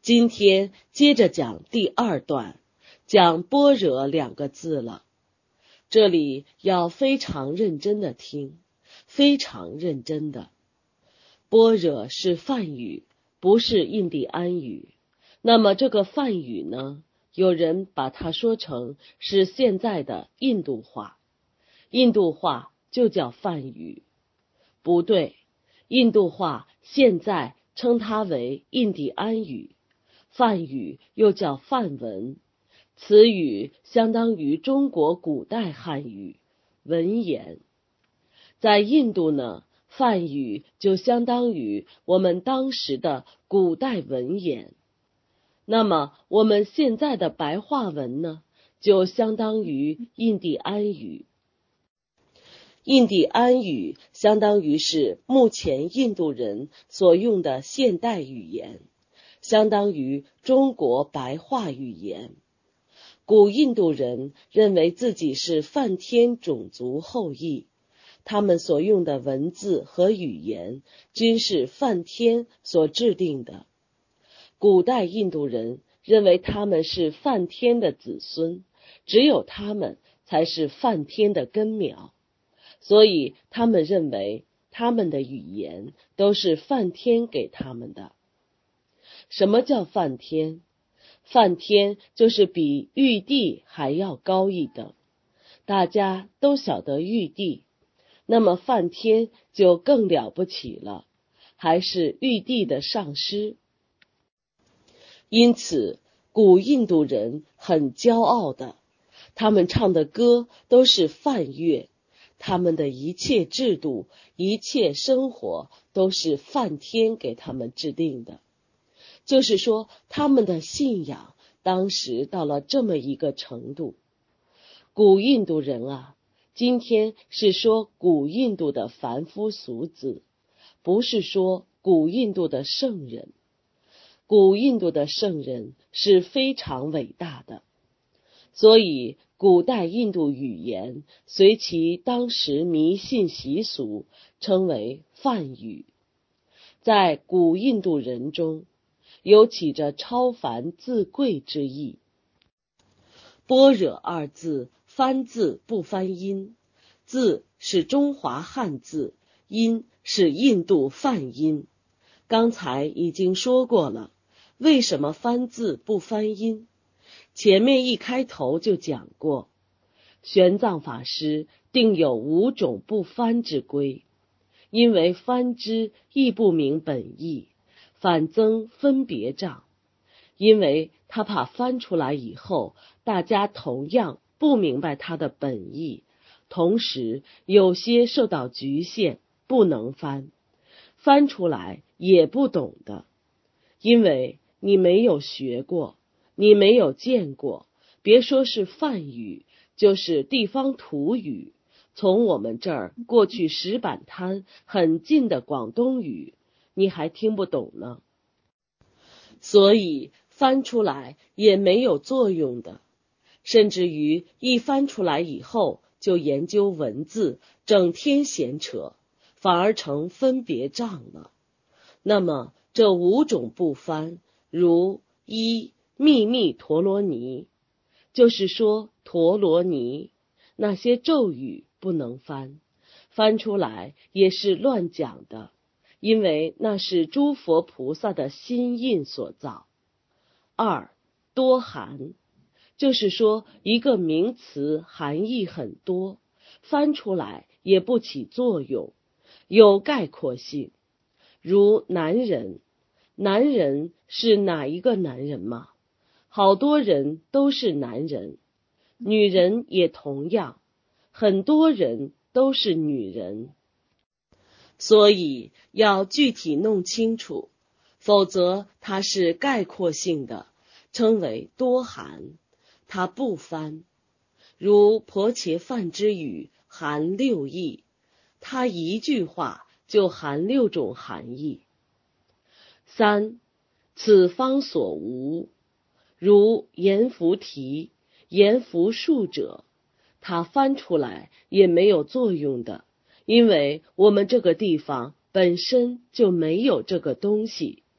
今天接着讲第二段，讲般若两个字了。这里要非常认真的听，非常认真的。般若是梵语，不是印第安语。那么这个梵语呢，有人把它说成是现在的印度话，印度话就叫梵语。不对，印度话现在称它为印第安语，梵语又叫梵文，此语相当于中国古代汉语文言。在印度呢，梵语就相当于我们当时的古代文言。那么我们现在的白话文呢，就相当于印第安语。印第安语相当于是目前印度人所用的现代语言，相当于中国白话语言。古印度人认为自己是梵天种族后裔，他们所用的文字和语言均是梵天所制定的。古代印度人认为他们是梵天的子孙，只有他们才是梵天的根苗，所以他们认为他们的语言都是梵天给他们的。什么叫梵天？梵天就是比玉帝还要高一等。大家都晓得玉帝，那么梵天就更了不起了，还是玉帝的上师。因此古印度人很骄傲的，他们唱的歌都是梵乐，他们的一切制度、一切生活都是梵天给他们制定的。就是说，他们的信仰当时到了这么一个程度。古印度人啊，今天是说古印度的凡夫俗子，不是说古印度的圣人。古印度的圣人是非常伟大的，所以古代印度语言随其当时迷信习俗，称为梵语。在古印度人中，有起着超凡自贵之意。般若二字翻字不翻音，字是中华汉字，音是印度梵音。刚才已经说过了，为什么翻字不翻音？前面一开头就讲过，玄奘法师定有5种不翻之规，因为翻之亦不明本意，反增分别障。因为他怕翻出来以后，大家同样不明白他的本意，同时有些受到局限，不能翻，翻出来也不懂的。因为你没有学过，你没有见过，别说是梵语，就是地方土语，从我们这儿过去石板滩很近的广东语，你还听不懂呢。所以翻出来也没有作用的，甚至于一翻出来以后就研究文字，整天闲扯，反而成分别障了。那么这5种不翻，如一秘密陀罗尼，就是说陀罗尼那些咒语不能翻，翻出来也是乱讲的，因为那是诸佛菩萨的心印所造。2多含，就是说一个名词含义很多，翻出来也不起作用，有概括性。如男人，男人是哪一个男人吗？好多人都是男人。女人也同样，很多人都是女人。所以要具体弄清楚，否则它是概括性的，称为多含，它不翻。如婆伽梵之语含6义，它一句话就含6种含义。3此方所无，如阎浮提、阎浮树者，它翻出来也没有作用的，因为我们这个地方本身就没有这个东西。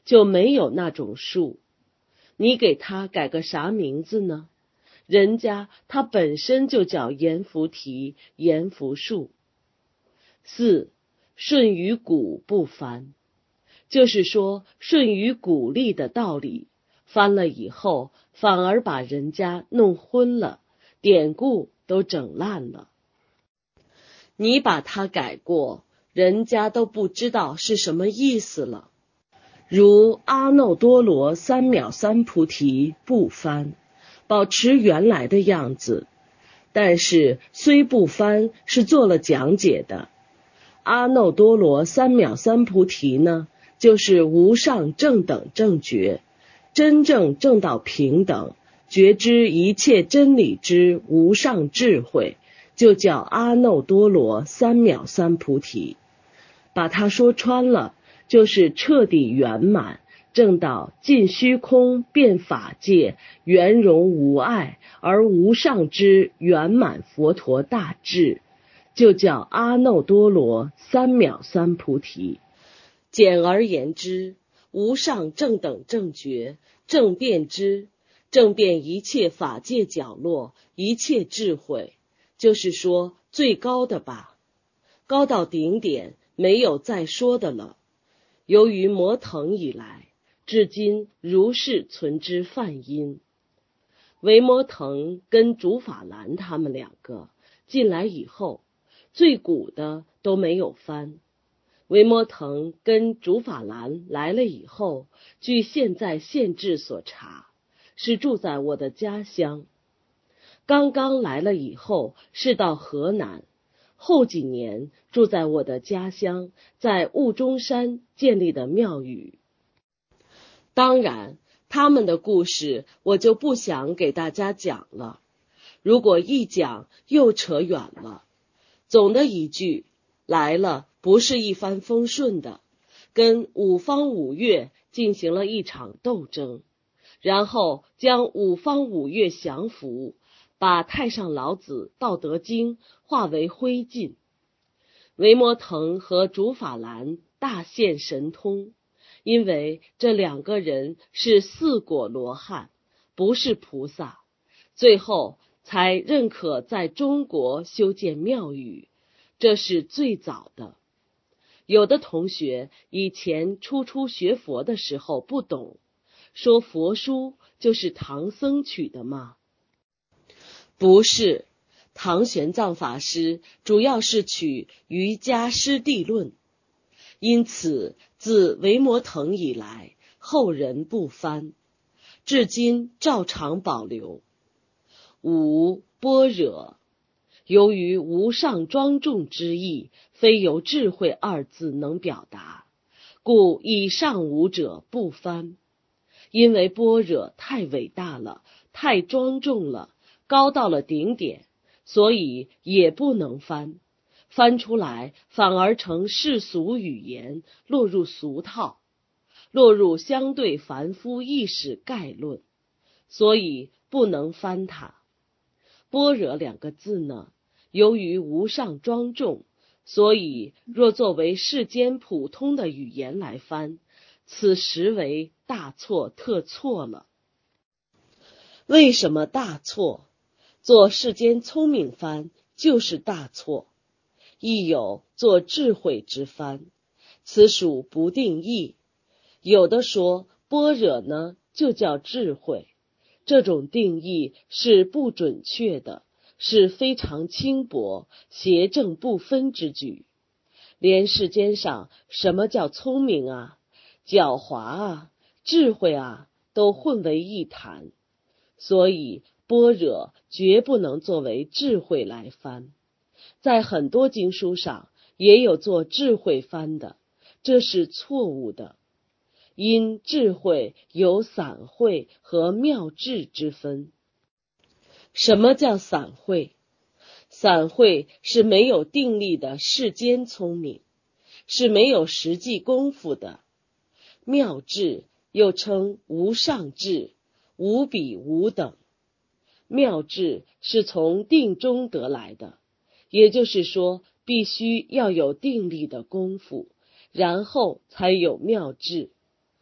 就没有那种树。你给它改个啥名字呢？人家它本身就叫阎浮提、阎浮树。4. 顺于鼓不翻，就是说顺于鼓励的道理，翻了以后反而把人家弄昏了，典故都整烂了。你把它改过，人家都不知道是什么意思了。如阿耨多罗三藐三菩提不翻，保持原来的样子，但是虽不翻是做了讲解的。阿耨多罗三藐三菩提呢，就是无上正等正觉，真正正到平等，觉知一切真理之无上智慧，就叫阿耨多罗三藐三菩提。把它说穿了，就是彻底圆满，证到尽虚空遍法界，圆融无碍而无上之圆满佛陀大智，就叫阿耨多罗三藐三菩提。简而言之，无上正等正觉，正遍知，正遍一切法界角落，一切智慧，就是说最高的吧，高到顶点，没有再说的了。由于摩腾以来，至今如是存之梵音。维摩腾跟竺法兰他们两个进来以后，最古的都没有翻。维摩腾跟竺法兰来了以后，据现在县志所查，是住在我的家乡。刚刚来了以后是到河南，后几年住在我的家乡，在雾中山建立的庙宇。当然，他们的故事我就不想给大家讲了，如果一讲又扯远了。总的一句，来了不是一帆风顺的，跟五方五岳进行了一场斗争，然后将五方五岳降服，把太上老子道德经化为灰烬。维摩腾和竺法兰大现神通，因为这两个人是四果罗汉，不是菩萨，最后才认可在中国修建庙宇，这是最早的。有的同学以前初学佛的时候不懂，说佛书就是唐僧取的吗？不是，唐玄奘法师主要是取《瑜伽师地论》，因此自维摩腾以来，后人不翻，至今照常保留。5. 般若，由于无上庄重之意，非由智慧二字能表达，故以上五者不翻。因为般若太伟大了，太庄重了，高到了顶点，所以也不能翻。翻出来反而成世俗语言，落入俗套，落入相对凡夫意识概论，所以不能翻它。般若两个字呢，由于无上庄重，所以若作为世间普通的语言来翻，此实为大错特错了。为什么大错？做世间聪明翻就是大错，亦有做智慧之翻，此属不定义。有的说般若呢就叫智慧，这种定义是不准确的，是非常轻薄、邪正不分之举。连世间上什么叫聪明啊、狡猾啊、智慧啊，都混为一谈，所以般若绝不能作为智慧来翻。在很多经书上也有做智慧翻的，这是错误的。因智慧有散慧和妙智之分。什么叫散慧？散慧是没有定力的世间聪明，是没有实际功夫的。妙智又称无上智，无比无等。妙智是从定中得来的，也就是说必须要有定力的功夫，然后才有妙智。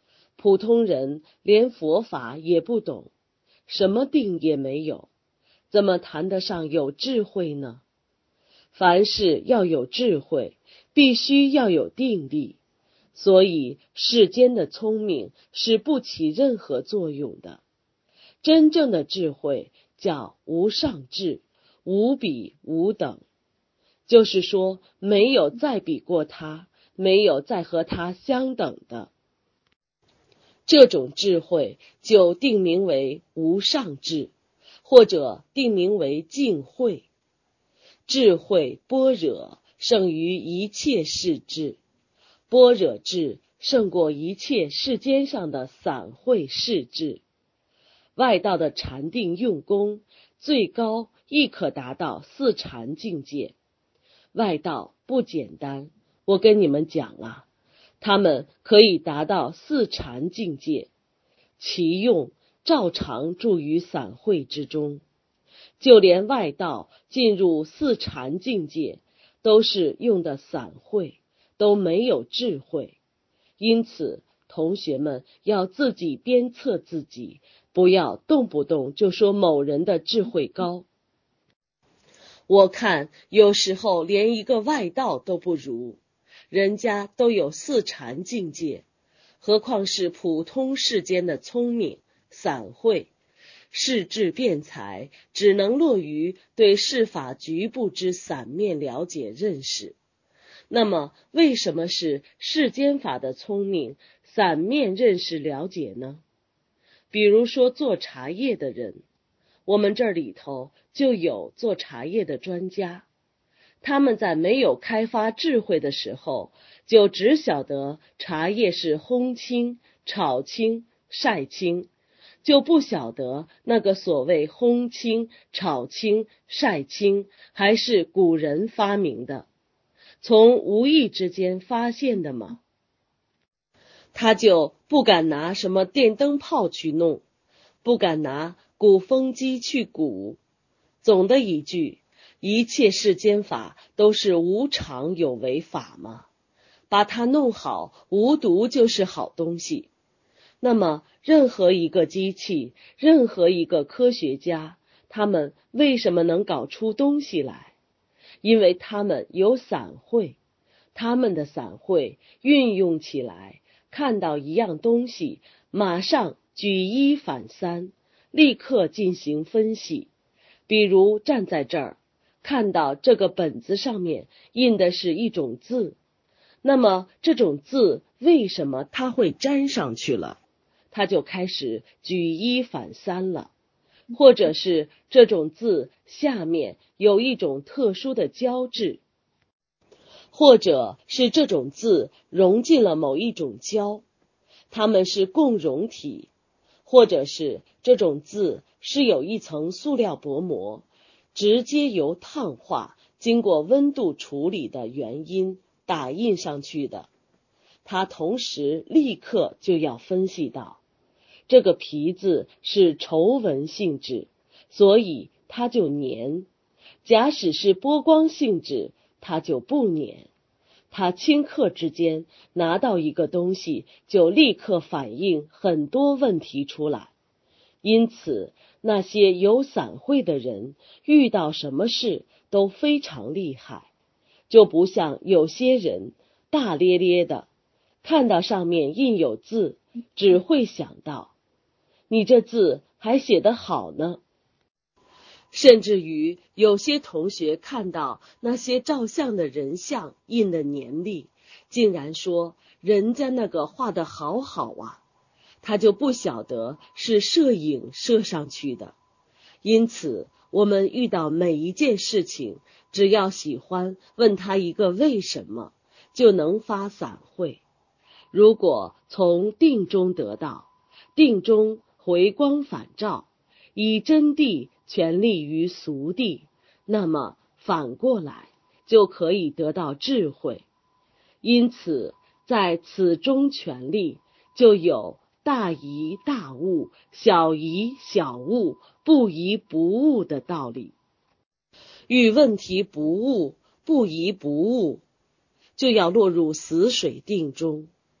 普通人连佛法也不懂，什么定也没有，怎么谈得上有智慧呢？凡事要有智慧，必须要有定力，所以世间的聪明是不起任何作用的。真正的智慧叫无上智，无比无等，就是说没有再比过他，没有再和他相等的。这种智慧就定名为无上智，或者定名为净慧。智慧般若胜于一切世智，般若智胜过一切世间上的散会世智。外道的禅定用功，最高亦可达到四禅境界。外道不简单，我跟你们讲了，他们可以达到四禅境界，其用照常住于散会之中。就连外道进入四禅境界，都是用的散会，都没有智慧。因此同学们要自己鞭策自己，不要动不动就说某人的智慧高。我看有时候连一个外道都不如，人家都有四禅境界，何况是普通世间的聪明散会，世智辩才只能落于对世法局部之散面了解认识。那么为什么是世间法的聪明散面认识了解呢？比如说做茶叶的人，我们这里头就有做茶叶的专家，他们在没有开发智慧的时候，就只晓得茶叶是烘青、炒青、晒青，就不晓得那个所谓烘青、炒青、晒青还是古人发明的，从无意之间发现的嘛。他就不敢拿什么电灯泡去弄，不敢拿鼓风机去鼓。总的一句，一切世间法都是无常有为法嘛，把它弄好，无毒就是好东西。那么任何一个机器，任何一个科学家，他们为什么能搞出东西来？因为他们有散会，他们的散会运用起来，看到一样东西，马上举一反三，立刻进行分析。比如站在这儿，看到这个本子上面印的是一种字，那么这种字为什么它会粘上去了？他就开始举一反三了。或者是这种字下面有一种特殊的胶质，或者是这种字融进了某一种胶，它们是共融体，或者是这种字是有一层塑料薄膜，直接由烫化经过温度处理的原因打印上去的。它同时立刻就要分析到，这个皮字是稠纹性质，所以它就粘；假使是波光性质，它就不粘。它顷刻之间拿到一个东西，就立刻反映很多问题出来。因此那些有散会的人，遇到什么事都非常厉害，就不像有些人大咧咧的，看到上面印有字，只会想到你这字还写得好呢。甚至于有些同学看到那些照相的人像印的年历，竟然说人家那个画得好好啊，他就不晓得是摄影摄上去的。因此我们遇到每一件事情，只要喜欢问他一个为什么，就能发散会。如果从定中得到，定中回光返照，以真谛全立于俗谛，那么反过来就可以得到智慧。因此在此中全立，就有大疑大悟，小疑小悟，不疑不悟的道理。遇问题不悟，不疑不悟，就要落入死水定中。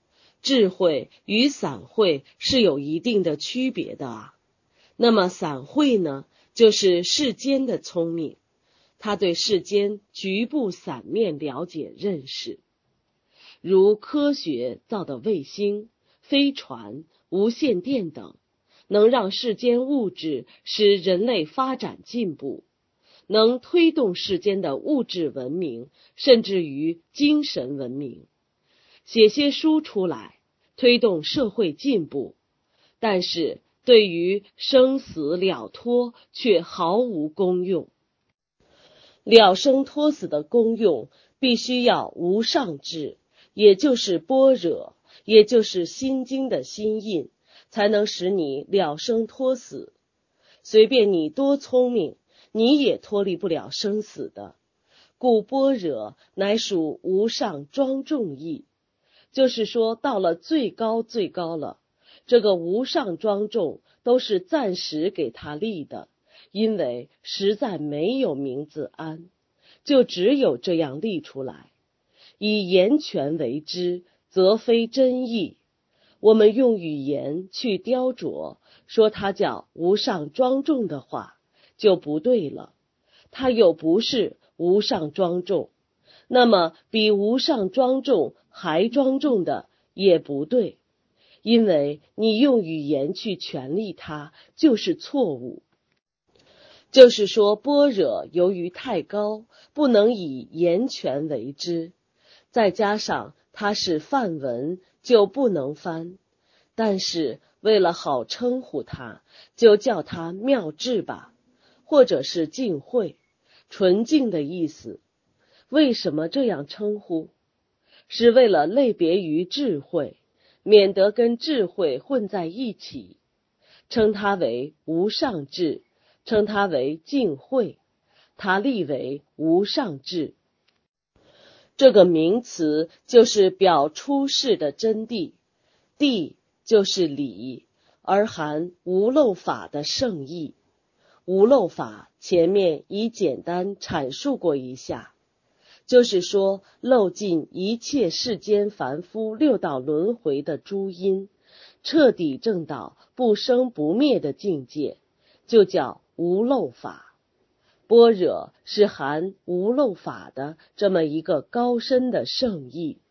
智慧与散慧是有一定的区别的啊。那么散慧呢，就是世间的聪明，他对世间局部散面了解认识，如科学造的卫星、飞船、无线电等，能让世间物质使人类发展进步，能推动世间的物质文明，甚至于精神文明。写些书出来，推动社会进步，但是对于生死了脱却毫无功用。了生脱死的功用必须要无上智，也就是般若，也就是心经的心印，才能使你了生脱死。随便你多聪明，你也脱离不了生死的。故般若乃属无上庄重义，就是说到了最高最高了，这个无上庄重都是暂时给他立的，因为实在没有名字安，就只有这样立出来。以言权为之，则非真义。我们用语言去雕琢，说它叫无上庄重的话，就不对了。它又不是无上庄重，那么比无上庄重还庄重的也不对，因为你用语言去权利它就是错误。就是说般若由于太高，不能以言权为之，再加上它是梵文，就不能翻，但是为了好称呼它，就叫它妙智吧，或者是净慧，纯净的意思。为什么这样称呼？是为了类别于智慧，免得跟智慧混在一起，称它为无上智，称它为净慧，它立为无上智。这个名词就是表出世的真谛，谛就是理，而含无漏法的圣意。无漏法前面已简单阐述过一下，就是说漏尽一切世间凡夫六道轮回的诸因，彻底证到不生不灭的境界，就叫无漏法。般若是含无漏法的这么一个高深的圣意。